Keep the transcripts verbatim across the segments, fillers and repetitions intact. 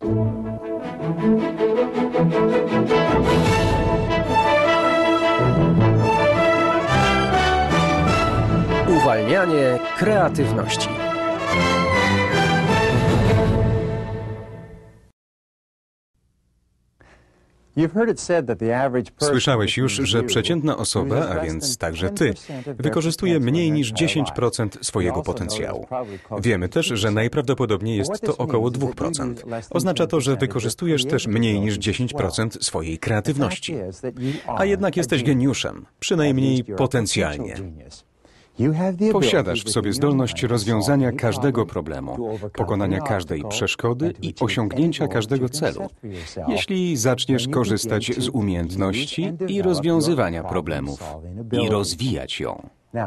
Uwalnianie kreatywności. Słyszałeś już, że przeciętna osoba, a więc także ty, wykorzystuje mniej niż dziesięć procent swojego potencjału. Wiemy też, że najprawdopodobniej jest to około dwa procent. Oznacza to, że wykorzystujesz też mniej niż dziesięć procent swojej kreatywności. A jednak jesteś geniuszem, przynajmniej potencjalnie. Posiadasz w sobie zdolność rozwiązania każdego problemu, pokonania każdej przeszkody i osiągnięcia każdego celu, jeśli zaczniesz korzystać z umiejętności i rozwiązywania problemów i rozwijać ją.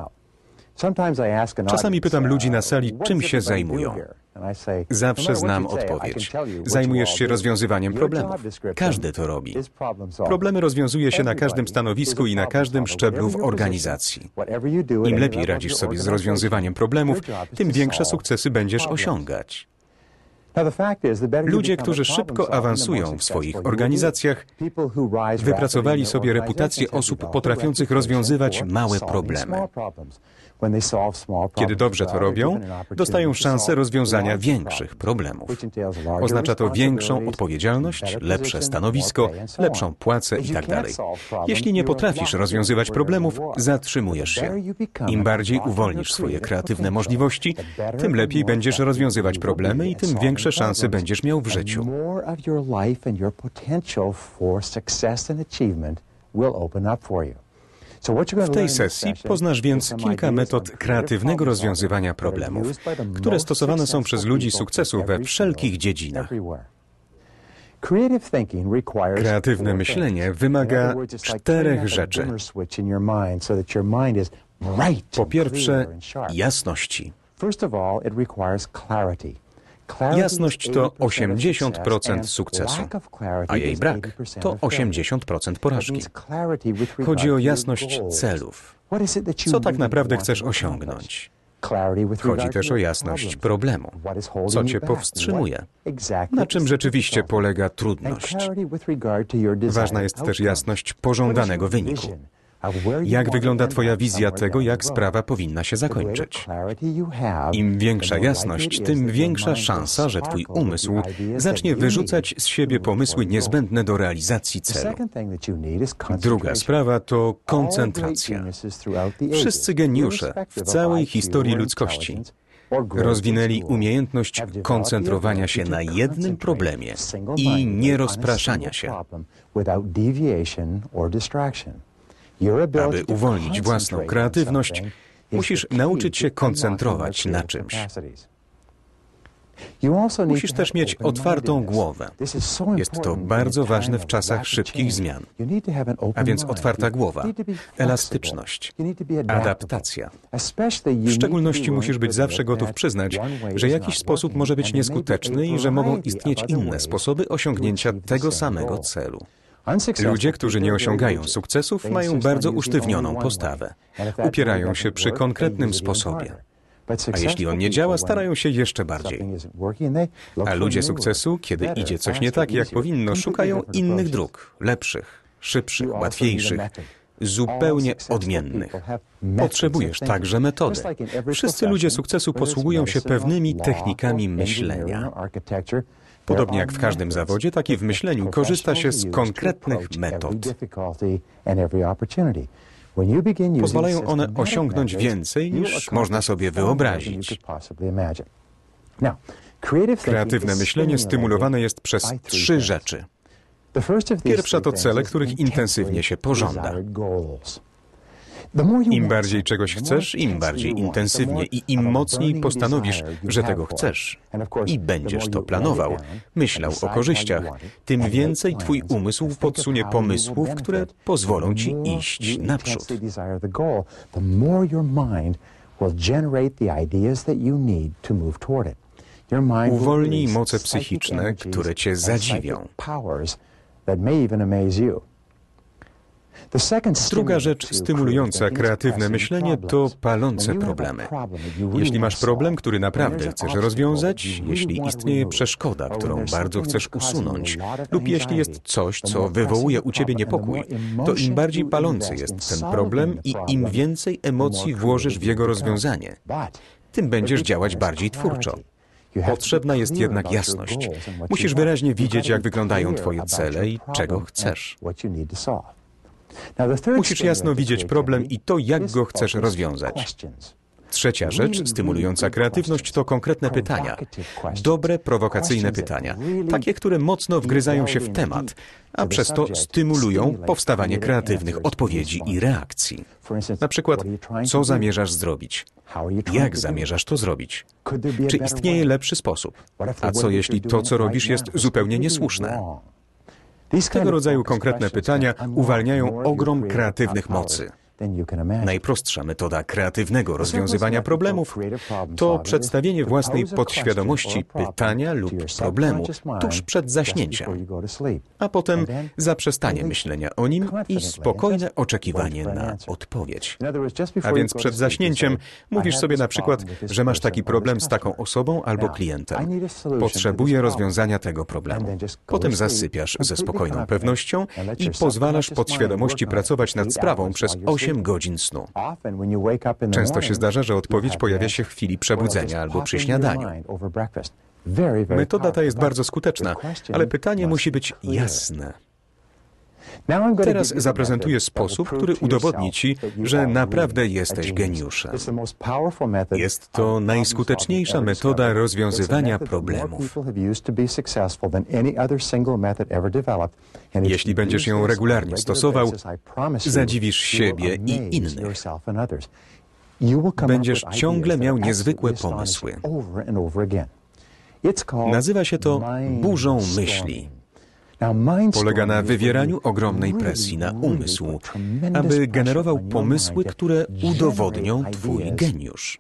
Czasami pytam ludzi na sali, czym się zajmują. Zawsze znam odpowiedź. Zajmujesz się rozwiązywaniem problemów. Każdy to robi. Problemy rozwiązuje się na każdym stanowisku i na każdym szczeblu w organizacji. Im lepiej radzisz sobie z rozwiązywaniem problemów, tym większe sukcesy będziesz osiągać. Ludzie, którzy szybko awansują w swoich organizacjach, wypracowali sobie reputację osób potrafiących rozwiązywać małe problemy. Kiedy dobrze to robią, dostają szansę rozwiązania większych problemów. Oznacza to większą odpowiedzialność, lepsze stanowisko, lepszą płacę itd. Jeśli nie potrafisz rozwiązywać problemów, zatrzymujesz się. Im bardziej uwolnisz swoje kreatywne możliwości, tym lepiej będziesz rozwiązywać problemy i tym większe szanse będziesz miał w życiu. W tej sesji poznasz więc kilka metod kreatywnego rozwiązywania problemów, które stosowane są przez ludzi sukcesu we wszelkich dziedzinach. Kreatywne myślenie wymaga czterech rzeczy. Po pierwsze, jasności. Jasność to osiemdziesiąt procent sukcesu, a jej brak to osiemdziesiąt procent porażki. Chodzi o jasność celów. Co tak naprawdę chcesz osiągnąć? Chodzi też o jasność problemu. Co cię powstrzymuje? Na czym rzeczywiście polega trudność? Ważna jest też jasność pożądanego wyniku. Jak wygląda twoja wizja tego, jak sprawa powinna się zakończyć? Im większa jasność, tym większa szansa, że twój umysł zacznie wyrzucać z siebie pomysły niezbędne do realizacji celu. Druga sprawa to koncentracja. Wszyscy geniusze w całej historii ludzkości rozwinęli umiejętność koncentrowania się na jednym problemie i nierozpraszania się. Aby uwolnić własną kreatywność, musisz nauczyć się koncentrować na czymś. Musisz też mieć otwartą głowę. Jest to bardzo ważne w czasach szybkich zmian. A więc otwarta głowa, elastyczność, adaptacja. W szczególności musisz być zawsze gotów przyznać, że jakiś sposób może być nieskuteczny i że mogą istnieć inne sposoby osiągnięcia tego samego celu. Ludzie, którzy nie osiągają sukcesów, mają bardzo usztywnioną postawę. Upierają się przy konkretnym sposobie. A jeśli on nie działa, starają się jeszcze bardziej. A ludzie sukcesu, kiedy idzie coś nie tak, jak powinno, szukają innych dróg, lepszych, szybszych, łatwiejszych, zupełnie odmiennych. Potrzebujesz także metody. Wszyscy ludzie sukcesu posługują się pewnymi technikami myślenia. Podobnie jak w każdym zawodzie, tak i w myśleniu korzysta się z konkretnych metod. Pozwalają one osiągnąć więcej, niż można sobie wyobrazić. Kreatywne myślenie stymulowane jest przez trzy rzeczy. Pierwsza to cele, których intensywnie się pożąda. Im bardziej czegoś chcesz, im bardziej intensywnie i im mocniej postanowisz, że tego chcesz i będziesz to planował, myślał o korzyściach, tym więcej twój umysł podsunie pomysłów, które pozwolą ci iść naprzód. Uwolnij moce psychiczne, które cię zadziwią. Druga rzecz stymulująca kreatywne myślenie to palące problemy. Jeśli masz problem, który naprawdę chcesz rozwiązać, jeśli istnieje przeszkoda, którą bardzo chcesz usunąć, lub jeśli jest coś, co wywołuje u ciebie niepokój, to im bardziej palący jest ten problem i im więcej emocji włożysz w jego rozwiązanie, tym będziesz działać bardziej twórczo. Potrzebna jest jednak jasność. Musisz wyraźnie widzieć, jak wyglądają twoje cele i czego chcesz. Musisz jasno widzieć problem i to, jak go chcesz rozwiązać. Trzecia rzecz stymulująca kreatywność to konkretne pytania. Dobre, prowokacyjne pytania. Takie, które mocno wgryzają się w temat, a przez to stymulują powstawanie kreatywnych odpowiedzi i reakcji. Na przykład, co zamierzasz zrobić? Jak zamierzasz to zrobić? Czy istnieje lepszy sposób? A co jeśli to, co robisz, jest zupełnie niesłuszne? Tego rodzaju konkretne pytania uwalniają ogrom kreatywnych mocy. Najprostsza metoda kreatywnego rozwiązywania problemów to przedstawienie własnej podświadomości pytania lub problemu tuż przed zaśnięciem, a potem zaprzestanie myślenia o nim i spokojne oczekiwanie na odpowiedź. A więc przed zaśnięciem mówisz sobie na przykład, że masz taki problem z taką osobą albo klientem. Potrzebuję rozwiązania tego problemu. Potem zasypiasz ze spokojną pewnością i pozwalasz podświadomości pracować nad sprawą przez osiem godzin snu. Często się zdarza, że odpowiedź pojawia się w chwili przebudzenia albo przy śniadaniu. Metoda ta jest bardzo skuteczna, ale pytanie musi być jasne. Teraz zaprezentuję sposób, który udowodni ci, że naprawdę jesteś geniuszem. Jest to najskuteczniejsza metoda rozwiązywania problemów. Jeśli będziesz ją regularnie stosował, zadziwisz siebie i innych. Będziesz ciągle miał niezwykłe pomysły. Nazywa się to burzą myśli. Polega na wywieraniu ogromnej presji na umysł, aby generował pomysły, które udowodnią twój geniusz.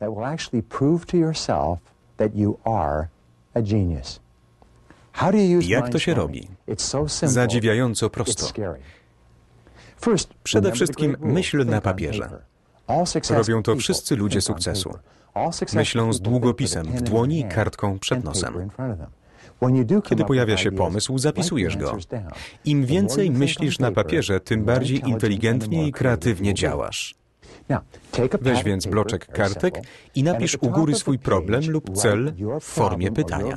Jak to się robi? Zadziwiająco prosto. Przede wszystkim myśl na papierze. Robią to wszyscy ludzie sukcesu. Myślą z długopisem w dłoni i kartką przed nosem. Kiedy pojawia się pomysł, zapisujesz go. Im więcej myślisz na papierze, tym bardziej inteligentnie i kreatywnie działasz. Weź więc bloczek kartek i napisz u góry swój problem lub cel w formie pytania.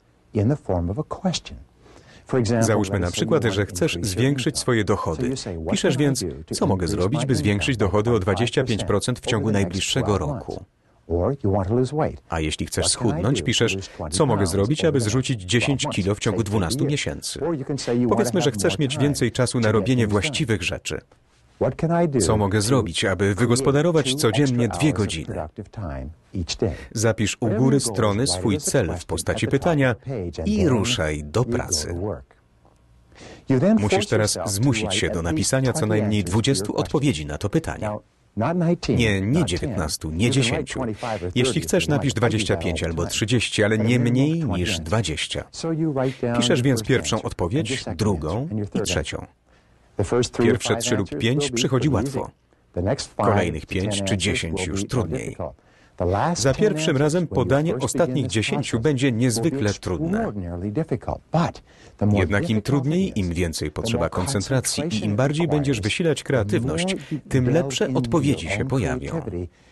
Załóżmy na przykład, że chcesz zwiększyć swoje dochody. Piszesz więc, co mogę zrobić, by zwiększyć dochody o dwadzieścia pięć procent w ciągu najbliższego roku. A jeśli chcesz schudnąć, piszesz, co mogę zrobić, aby zrzucić dziesięć kilo w ciągu dwunastu miesięcy. Powiedzmy, że chcesz mieć więcej czasu na robienie właściwych rzeczy. Co mogę zrobić, aby wygospodarować codziennie dwie godziny? Zapisz u góry strony swój cel w postaci pytania i ruszaj do pracy. Musisz teraz zmusić się do napisania co najmniej dwudziestu odpowiedzi na to pytanie. Nie, nie dziewiętnastu, nie dziesięciu. Jeśli chcesz, napisz dwadzieścia pięć albo trzydzieści, ale nie mniej niż dwadzieścia. Piszesz więc pierwszą odpowiedź, drugą i trzecią. Pierwsze trzy lub pięć przychodzi łatwo. Kolejnych pięć czy dziesięć już trudniej. Za pierwszym razem podanie ostatnich dziesięciu będzie niezwykle trudne. Jednak im trudniej, im więcej potrzeba koncentracji i im bardziej będziesz wysilać kreatywność, tym lepsze odpowiedzi się pojawią.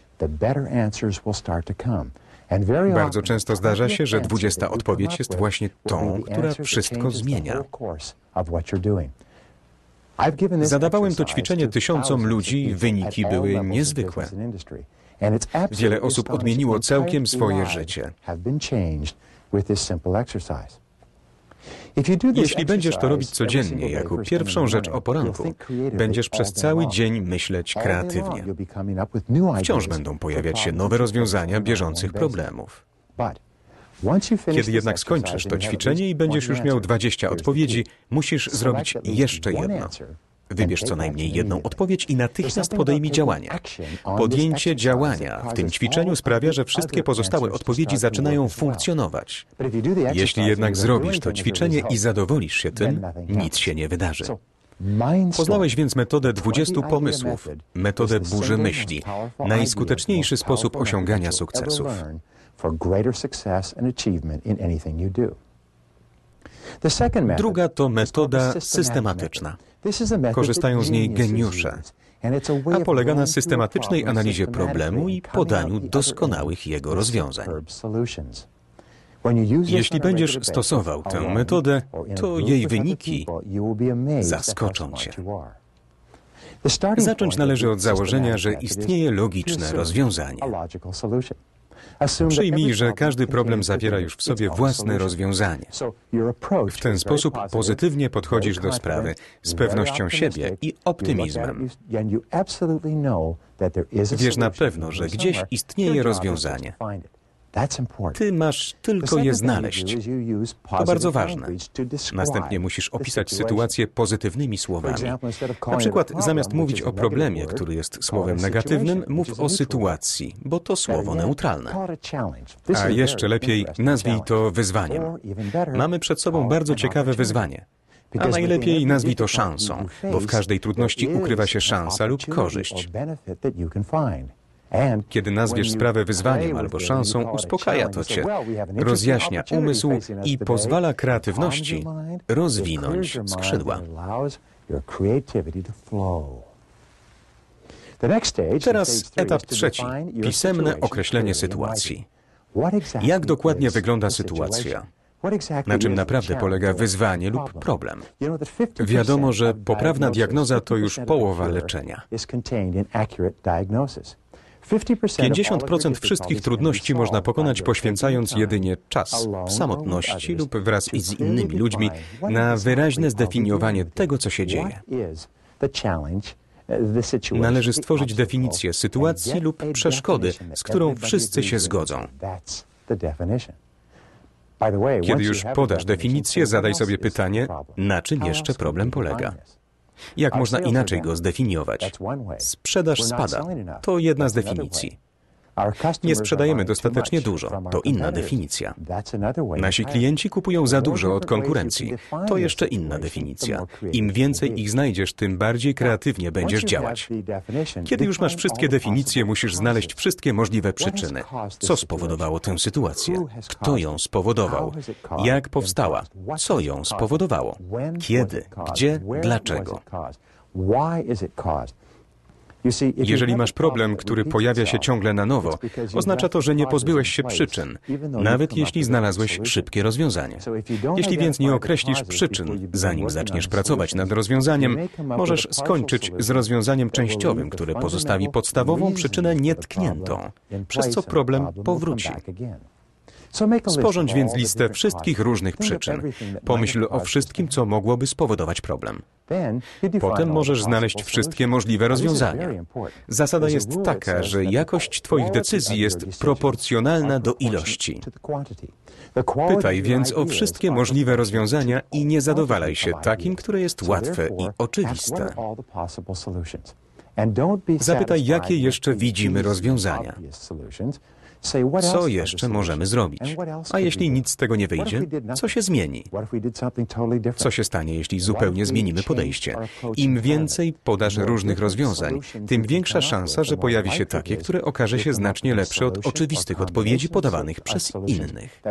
Bardzo często zdarza się, że dwudziesta odpowiedź jest właśnie tą, która wszystko zmienia. Zadawałem to ćwiczenie tysiącom ludzi i wyniki były niezwykłe. Wiele osób odmieniło całkiem swoje życie. Jeśli będziesz to robić codziennie, jako pierwszą rzecz o poranku, będziesz przez cały dzień myśleć kreatywnie. Wciąż będą pojawiać się nowe rozwiązania bieżących problemów. Kiedy jednak skończysz to ćwiczenie i będziesz już miał dwadzieścia odpowiedzi, musisz zrobić jeszcze jedno. Wybierz co najmniej jedną odpowiedź i natychmiast podejmij działania. Podjęcie działania w tym ćwiczeniu sprawia, że wszystkie pozostałe odpowiedzi zaczynają funkcjonować. Jeśli jednak zrobisz to ćwiczenie i zadowolisz się tym, nic się nie wydarzy. Poznałeś więc metodę dwudziestu pomysłów, metodę burzy myśli, najskuteczniejszy sposób osiągania sukcesów. Druga to metoda systematyczna. Korzystają z niej geniusze, a polega na systematycznej analizie problemu i podaniu doskonałych jego rozwiązań. Jeśli będziesz stosował tę metodę, to jej wyniki zaskoczą cię. Zacząć należy od założenia, że istnieje logiczne rozwiązanie. Przyjmij, że każdy problem zawiera już w sobie własne rozwiązanie. W ten sposób pozytywnie podchodzisz do sprawy z pewnością siebie i optymizmem. Wiesz na pewno, że gdzieś istnieje rozwiązanie. Ty masz tylko je znaleźć. To bardzo ważne. Następnie musisz opisać sytuację pozytywnymi słowami. Na przykład zamiast mówić o problemie, który jest słowem negatywnym, mów o sytuacji, bo to słowo neutralne. A jeszcze lepiej nazwij to wyzwaniem. Mamy przed sobą bardzo ciekawe wyzwanie. A najlepiej nazwij to szansą, bo w każdej trudności ukrywa się szansa lub korzyść. Kiedy nazwiesz sprawę wyzwaniem albo szansą, uspokaja to cię, rozjaśnia umysł i pozwala kreatywności rozwinąć skrzydła. Teraz etap trzeci. Pisemne określenie sytuacji. Jak dokładnie wygląda sytuacja? Na czym naprawdę polega wyzwanie lub problem? Wiadomo, że poprawna diagnoza to już połowa leczenia. pięćdziesiąt procent wszystkich trudności można pokonać, poświęcając jedynie czas w samotności lub wraz z innymi ludźmi na wyraźne zdefiniowanie tego, co się dzieje. Należy stworzyć definicję sytuacji lub przeszkody, z którą wszyscy się zgodzą. Kiedy już podasz definicję, zadaj sobie pytanie, na czym jeszcze problem polega. Jak można inaczej go zdefiniować? Sprzedaż spada. To jedna z definicji. Nie sprzedajemy dostatecznie dużo. To inna definicja. Nasi klienci kupują za dużo od konkurencji. To jeszcze inna definicja. Im więcej ich znajdziesz, tym bardziej kreatywnie będziesz działać. Kiedy już masz wszystkie definicje, musisz znaleźć wszystkie możliwe przyczyny. Co spowodowało tę sytuację? Kto ją spowodował? Jak powstała? Co ją spowodowało? Kiedy? Gdzie? Dlaczego? Jeżeli masz problem, który pojawia się ciągle na nowo, oznacza to, że nie pozbyłeś się przyczyn, nawet jeśli znalazłeś szybkie rozwiązanie. Jeśli więc nie określisz przyczyn, zanim zaczniesz pracować nad rozwiązaniem, możesz skończyć z rozwiązaniem częściowym, które pozostawi podstawową przyczynę nietkniętą, przez co problem powróci. Sporządź więc listę wszystkich różnych przyczyn. Pomyśl o wszystkim, co mogłoby spowodować problem. Potem możesz znaleźć wszystkie możliwe rozwiązania. Zasada jest taka, że jakość Twoich decyzji jest proporcjonalna do ilości. Pytaj więc o wszystkie możliwe rozwiązania i nie zadowalaj się takim, które jest łatwe i oczywiste. Zapytaj, jakie jeszcze widzimy rozwiązania. Co jeszcze możemy zrobić? A jeśli nic z tego nie wyjdzie, co się zmieni? Co się stanie, jeśli zupełnie zmienimy podejście? Im więcej podasz różnych rozwiązań, tym większa szansa, że pojawi się takie, które okaże się znacznie lepsze od oczywistych odpowiedzi podawanych przez innych.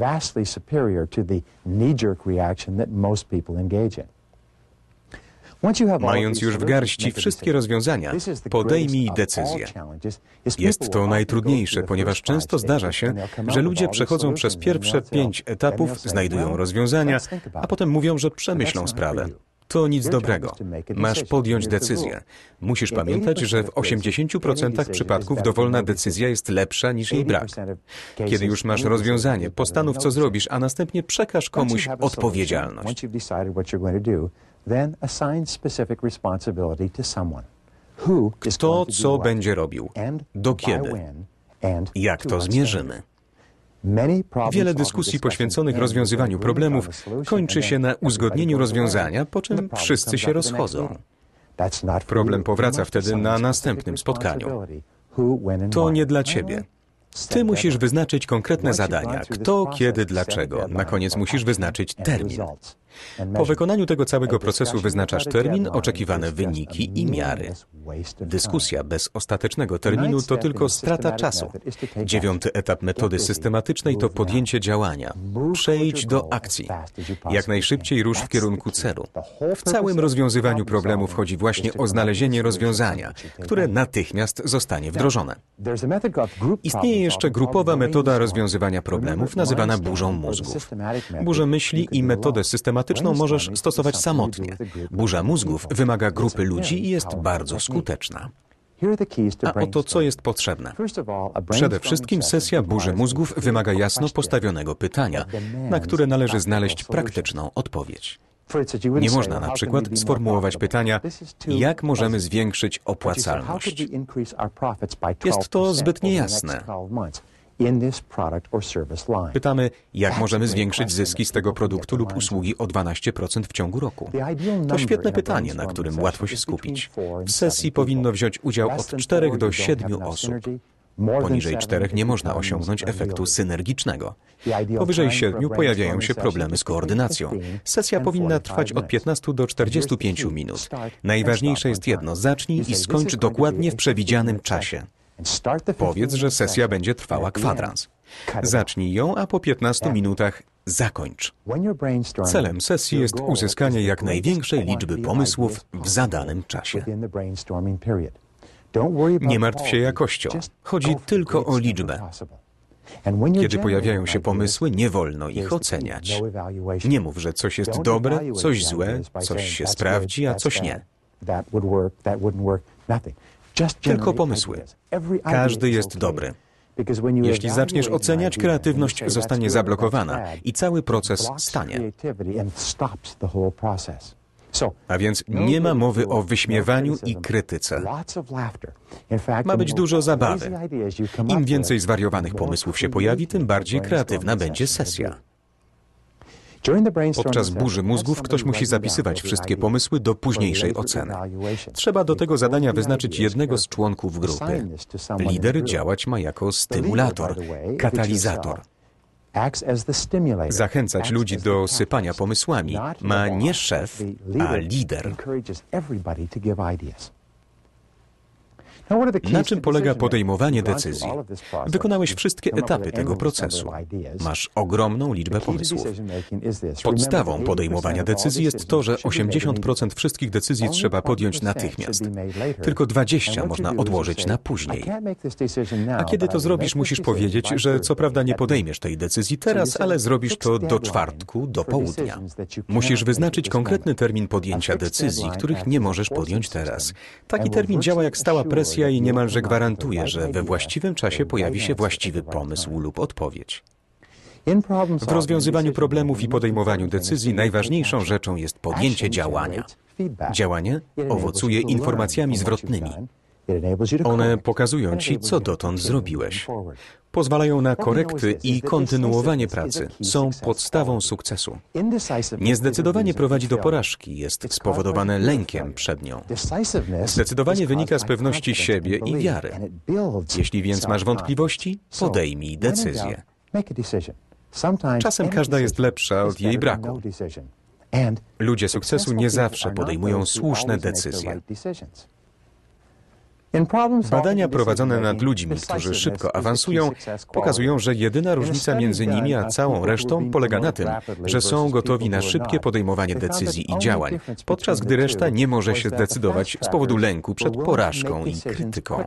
Mając już w garści wszystkie rozwiązania, podejmij decyzję. Jest to najtrudniejsze, ponieważ często zdarza się, że ludzie przechodzą przez pierwsze pięć etapów, znajdują rozwiązania, a potem mówią, że przemyślą sprawę. To nic dobrego. Masz podjąć decyzję. Musisz pamiętać, że w osiemdziesięciu procentach przypadków dowolna decyzja jest lepsza niż jej brak. Kiedy już masz rozwiązanie, postanów, co zrobisz, a następnie przekaż komuś odpowiedzialność. Kto co będzie robił, do kiedy, jak to zmierzymy. Wiele dyskusji poświęconych rozwiązywaniu problemów kończy się na uzgodnieniu rozwiązania, po czym wszyscy się rozchodzą. Problem powraca wtedy na następnym spotkaniu. To nie dla ciebie. Ty musisz wyznaczyć konkretne zadania, kto, kiedy, dlaczego. Na koniec musisz wyznaczyć termin. Po wykonaniu tego całego procesu wyznaczasz termin, oczekiwane wyniki i miary. Dyskusja bez ostatecznego terminu to tylko strata czasu. Dziewiąty etap metody systematycznej to podjęcie działania. Przejdź do akcji. Jak najszybciej rusz w kierunku celu. W całym rozwiązywaniu problemu wchodzi właśnie o znalezienie rozwiązania, które natychmiast zostanie wdrożone. Istnieje jeszcze grupowa metoda rozwiązywania problemów, nazywana burzą mózgów. Burzę myśli i metodę systematyczną możesz stosować samotnie. Burza mózgów wymaga grupy ludzi i jest bardzo skuteczna. A oto co jest potrzebne. Przede wszystkim sesja burzy mózgów wymaga jasno postawionego pytania, na które należy znaleźć praktyczną odpowiedź. Nie można na przykład sformułować pytania, jak możemy zwiększyć opłacalność. Jest to zbyt niejasne. Pytamy, jak możemy zwiększyć zyski z tego produktu lub usługi o dwanaście procent w ciągu roku. To świetne pytanie, na którym łatwo się skupić. W sesji powinno wziąć udział od czterech do siedmiu osób. Poniżej czterech nie można osiągnąć efektu synergicznego. Powyżej siedmiu pojawiają się problemy z koordynacją. Sesja powinna trwać od piętnastu do czterdziestu pięciu minut. Najważniejsze jest jedno, zacznij i skończ dokładnie w przewidzianym czasie. Powiedz, że sesja będzie trwała kwadrans. Zacznij ją, a po piętnastu minutach zakończ. Celem sesji jest uzyskanie jak największej liczby pomysłów w zadanym czasie. Nie martw się jakością. Chodzi tylko o liczbę. Kiedy pojawiają się pomysły, nie wolno ich oceniać. Nie mów, że coś jest dobre, coś złe, coś się sprawdzi, a coś nie. Tylko pomysły. Każdy jest dobry. Jeśli zaczniesz oceniać, kreatywność zostanie zablokowana i cały proces stanie. A więc nie ma mowy o wyśmiewaniu i krytyce. Ma być dużo zabawy. Im więcej zwariowanych pomysłów się pojawi, tym bardziej kreatywna będzie sesja. Podczas burzy mózgów ktoś musi zapisywać wszystkie pomysły do późniejszej oceny. Trzeba do tego zadania wyznaczyć jednego z członków grupy. Lider działać ma jako stymulator, katalizator. Zachęcać ludzi do sypania pomysłami ma nie szef, a lider. Na czym polega podejmowanie decyzji? Wykonałeś wszystkie etapy tego procesu. Masz ogromną liczbę pomysłów. Podstawą podejmowania decyzji jest to, że osiemdziesiąt procent wszystkich decyzji trzeba podjąć natychmiast. Tylko dwadzieścia procent można odłożyć na później. A kiedy to zrobisz, musisz powiedzieć, że co prawda nie podejmiesz tej decyzji teraz, ale zrobisz to do czwartku, do południa. Musisz wyznaczyć konkretny termin podjęcia decyzji, których nie możesz podjąć teraz. Taki termin działa jak stała presja i niemalże gwarantuje, że we właściwym czasie pojawi się właściwy pomysł lub odpowiedź. W rozwiązywaniu problemów i podejmowaniu decyzji najważniejszą rzeczą jest podjęcie działania. Działanie owocuje informacjami zwrotnymi. One pokazują Ci, co dotąd zrobiłeś. Pozwalają na korekty i kontynuowanie pracy. Są podstawą sukcesu. Niezdecydowanie prowadzi do porażki. Jest spowodowane lękiem przed nią. Zdecydowanie wynika z pewności siebie i wiary. Jeśli więc masz wątpliwości, podejmij decyzję. Czasem każda jest lepsza od jej braku. Ludzie sukcesu nie zawsze podejmują słuszne decyzje. Badania prowadzone nad ludźmi, którzy szybko awansują, pokazują, że jedyna różnica między nimi a całą resztą polega na tym, że są gotowi na szybkie podejmowanie decyzji i działań, podczas gdy reszta nie może się zdecydować z powodu lęku przed porażką i krytyką.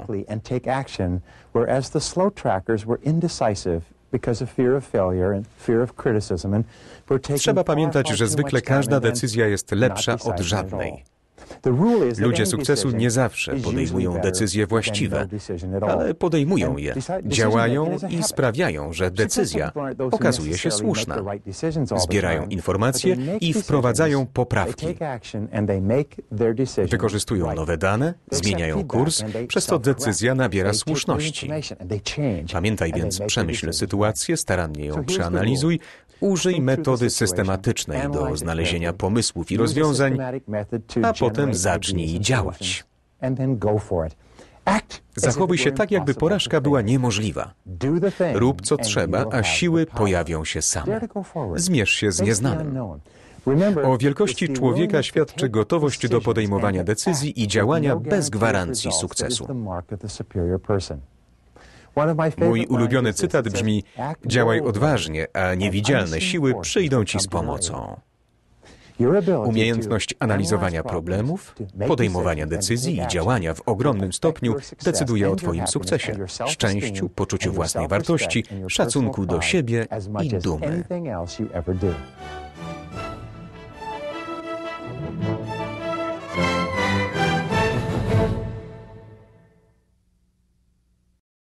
Trzeba pamiętać, że zwykle każda decyzja jest lepsza od żadnej. Ludzie sukcesu nie zawsze podejmują decyzje właściwe, ale podejmują je, działają i sprawiają, że decyzja okazuje się słuszna. Zbierają informacje i wprowadzają poprawki. Wykorzystują nowe dane, zmieniają kurs, przez co decyzja nabiera słuszności. Pamiętaj więc, przemyśl sytuację, starannie ją przeanalizuj, użyj metody systematycznej do znalezienia pomysłów i rozwiązań, a potem zacznij działać. Zachowuj się tak, jakby porażka była niemożliwa. Rób co trzeba, a siły pojawią się same. Zmierz się z nieznanym. O wielkości człowieka świadczy gotowość do podejmowania decyzji i działania bez gwarancji sukcesu. Mój ulubiony cytat brzmi: działaj odważnie, a niewidzialne siły przyjdą ci z pomocą. Umiejętność analizowania problemów, podejmowania decyzji i działania w ogromnym stopniu decyduje o Twoim sukcesie, szczęściu, poczuciu własnej wartości, szacunku do siebie i dumy.